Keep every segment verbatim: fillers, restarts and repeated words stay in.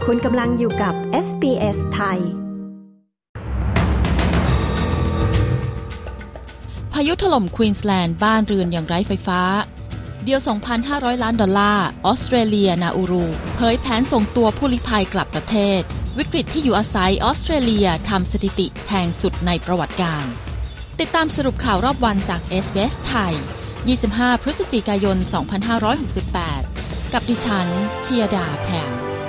คุณกำลังอยู่กับ เอส บี เอส ไทยพายุถล่มควีนส์แลนด์บ้านเรือนอย่างไร้ไฟฟ้าเดียว สองพันห้าร้อย ล้านดอลลาร์ออสเตรเลียนาอูรูเผยแผนส่งตัวผู้ลี้ภัยกลับประเทศวิกฤตที่อยู่อาศัยออสเตรเลียทำสถิติแพงสุดในประวัติการติดตามสรุปข่าวรอบวันจาก เอส บี เอส ไทย ยี่สิบห้า พฤศจิกายน สองพันห้าร้อยหกสิบแปด กับดิฉันชยดาแพง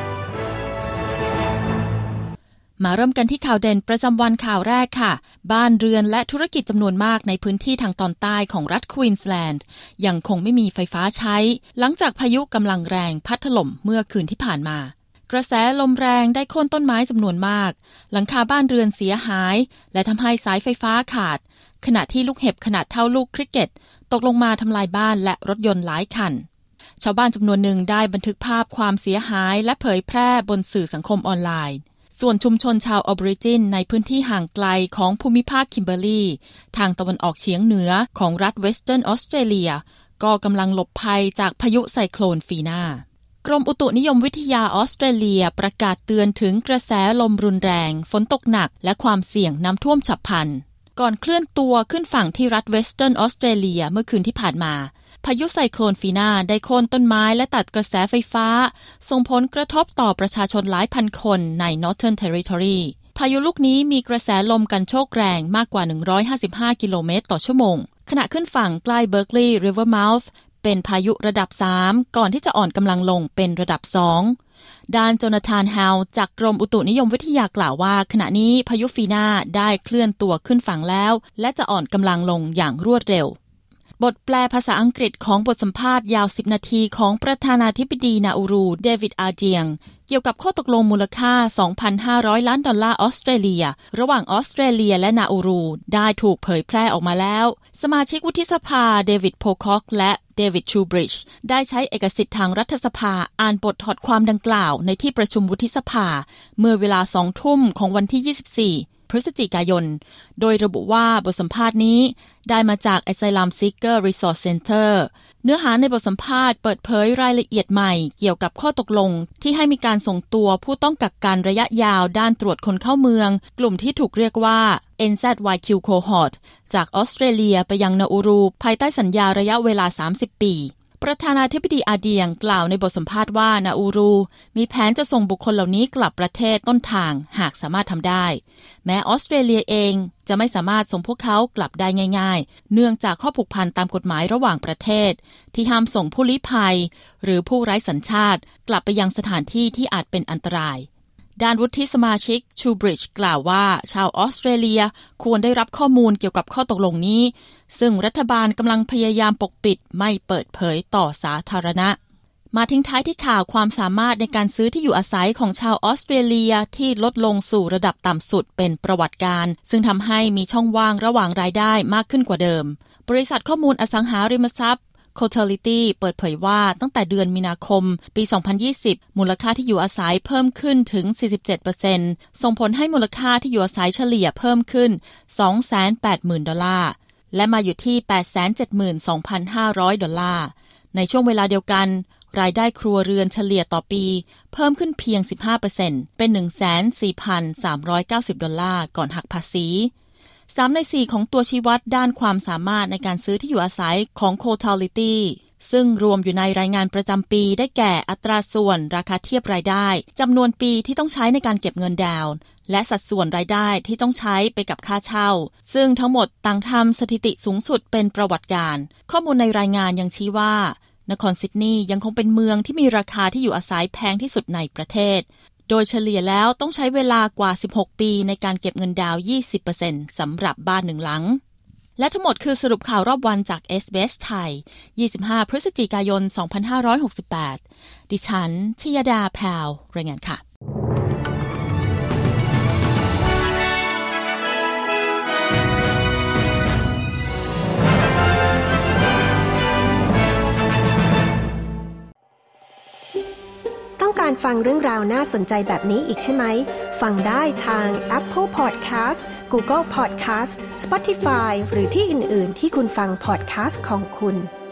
มาเริ่มกันที่ข่าวเด่นประจำวันข่าวแรกค่ะบ้านเรือนและธุรกิจจำนวนมากในพื้นที่ทางตอนใต้ของรัฐควีนส์แลนด์ยังคงไม่มีไฟฟ้าใช้หลังจากพายุกำลังแรงพัดถล่มเมื่อคืนที่ผ่านมากระแสลมแรงได้โค่นต้นไม้จำนวนมากหลังคาบ้านเรือนเสียหายและทำให้สายไฟฟ้าขาดขณะที่ลูกเห็บขนาดเท่าลูกคริกเก็ตตกลงมาทำลายบ้านและรถยนต์หลายคันชาวบ้านจำนวนหนึ่งได้บันทึกภาพความเสียหายและเผยแพร่บนสื่อสังคมออนไลน์ส่วนชุมชนชาวออบอริจินในพื้นที่ห่างไกลของภูมิภาคคิมเบอร์ลีทางตะวันออกเฉียงเหนือของรัฐเวสเทิร์นออสเตรเลียก็กำลังหลบภัยจากพายุไซโคลนฟีนากรมอุตุนิยมวิทยาออสเตรเลียประกาศเตือนถึงกระแสลมรุนแรงฝนตกหนักและความเสี่ยงน้ำท่วมฉับพลันก่อนเคลื่อนตัวขึ้นฝั่งที่รัฐเวสเทิร์นออสเตรเลียเมื่อคืนที่ผ่านมาพายุไซโคลนฟีนาได้โค่นต้นไม้และตัดกระแสไฟฟ้าส่งผลกระทบต่อประชาชนหลายพันคนใน Northern Territory พายุลูกนี้มีกระแสลมกันโชกแรงมากกว่าหนึ่งร้อยห้าสิบห้ากิโลเมตรต่อชั่วโมงขณะขึ้นฝั่งใกล้เบิร์กลีย์ Rivermouth เป็นพายุระดับสามก่อนที่จะอ่อนกำลังลงเป็นระดับสองด้านโจนาธาน ฮาวจากกรมอุตุนิยมวิทยากล่าวว่าขณะนี้พายุฟีนาได้เคลื่อนตัวขึ้นฝั่งแล้วและจะอ่อนกำลังลงอย่างรวดเร็วบทแปลภาษาอังกฤษของบทสัมภาษณ์ยาวสิบนาทีของประธานาธิบดีนาอูรูเดวิดอาเจียงเกี่ยวกับข้อตกลงมูลค่า สองพันห้าร้อย ล้านดอลลาร์ออสเตรเลียระหว่างออสเตรเลียและนาอูรูได้ถูกเผยแพร่ออกมาแล้วสมาชิกวุฒิสภาเดวิดโพคอกและเดวิดชูบริดจ์ได้ใช้เอกสิทธิ์ทางรัฐสภาอ่านบทถอดความดังกล่าวในที่ประชุมวุฒิสภาเมื่อเวลาสองทุ่มของวันที่ยี่สิบสี่พฤศจิกายนโดยระบุว่าบทสัมภาษณ์นี้ได้มาจาก Asylum Seeker Resource Center เนื้อหาในบทสัมภาษณ์เปิดเผยรายละเอียดใหม่เกี่ยวกับข้อตกลงที่ให้มีการส่งตัวผู้ต้องกักกันระยะยาวด้านตรวจคนเข้าเมืองกลุ่มที่ถูกเรียกว่า เอ็น แซด วาย คิว Cohort จากออสเตรเลียไปยังนาอูรูภายใต้สัญญาระยะเวลาสามสิบปีประธานาธิบดีอาเดียงกล่าวในบทสัมภาษณ์ว่านาอูรูมีแผนจะส่งบุคคลเหล่านี้กลับประเทศต้นทางหากสามารถทำได้แม้ออสเตรเลียเองจะไม่สามารถส่งพวกเขากลับได้ง่ายๆเนื่องจากข้อผูกพันตามกฎหมายระหว่างประเทศที่ห้ามส่งผู้ลี้ภัยหรือผู้ไร้สัญชาติกลับไปยังสถานที่ที่อาจเป็นอันตรายด้านวุฒิสมาชิกชูบริดจ์กล่าวว่าชาวออสเตรเลียควรได้รับข้อมูลเกี่ยวกับข้อตกลงนี้ซึ่งรัฐบาลกำลังพยายามปกปิดไม่เปิดเผยต่อสาธารณะมาทิ้งท้ายที่ข่าวความสามารถในการซื้อที่อยู่อาศัยของชาวออสเตรเลียที่ลดลงสู่ระดับต่ำสุดเป็นประวัติการซึ่งทำให้มีช่องว่างระหว่างรายได้มากขึ้นกว่าเดิมบริษัทข้อมูลอสังหาริมทรัพย์Cotality เปิดเผยว่าตั้งแต่เดือนมีนาคมปีสองพันยี่สิบมูลค่าที่อยู่อาศัยเพิ่มขึ้นถึง สี่สิบเจ็ดเปอร์เซ็นต์ ส่งผลให้มูลค่าที่อยู่อาศัยเฉลี่ยเพิ่มขึ้น สองแสนแปดหมื่น ดอลลาร์และมาอยู่ที่ แปดแสนเจ็ดหมื่นสองพันห้าร้อย ดอลลาร์ในช่วงเวลาเดียวกันรายได้ครัวเรือนเฉลี่ยต่อปีเพิ่มขึ้นเพียง สิบห้าเปอร์เซ็นต์ เป็น หนึ่งแสนสี่พันสามร้อยเก้าสิบ ดอลลาร์ก่อนหักภาษีสามในสี่ของตัวชี้วัดด้านความสามารถในการซื้อที่อยู่อาศัยของ Cotality ซึ่งรวมอยู่ในรายงานประจำปีได้แก่อัตราส่วนราคาเทียบรายได้จำนวนปีที่ต้องใช้ในการเก็บเงินดาวน์และสัดส่วนรายได้ที่ต้องใช้ไปกับค่าเช่าซึ่งทั้งหมดต่างทำสถิติสูงสุดเป็นประวัติการข้อมูลในรายงานยังชี้ว่านครซิดนีย์ยังคงเป็นเมืองที่มีราคาที่อยู่อาศัยแพงที่สุดในประเทศโดยเฉลี่ยแล้วต้องใช้เวลากว่าสิบหกปีในการเก็บเงินดาวน์ ยี่สิบเปอร์เซ็นต์ สำหรับบ้านหนึ่งหลังและทั้งหมดคือสรุปข่าวรอบวันจาก เอส บี เอส ไทย ยี่สิบห้า พฤศจิกายน สองพันห้าร้อยหกสิบแปด ดิฉันชยดาแพวรายงานค่ะต้องการฟังเรื่องราวน่าสนใจแบบนี้อีกใช่ไหมฟังได้ทาง Apple Podcast Google Podcast Spotify หรือที่อื่นๆที่คุณฟัง podcast ของคุณ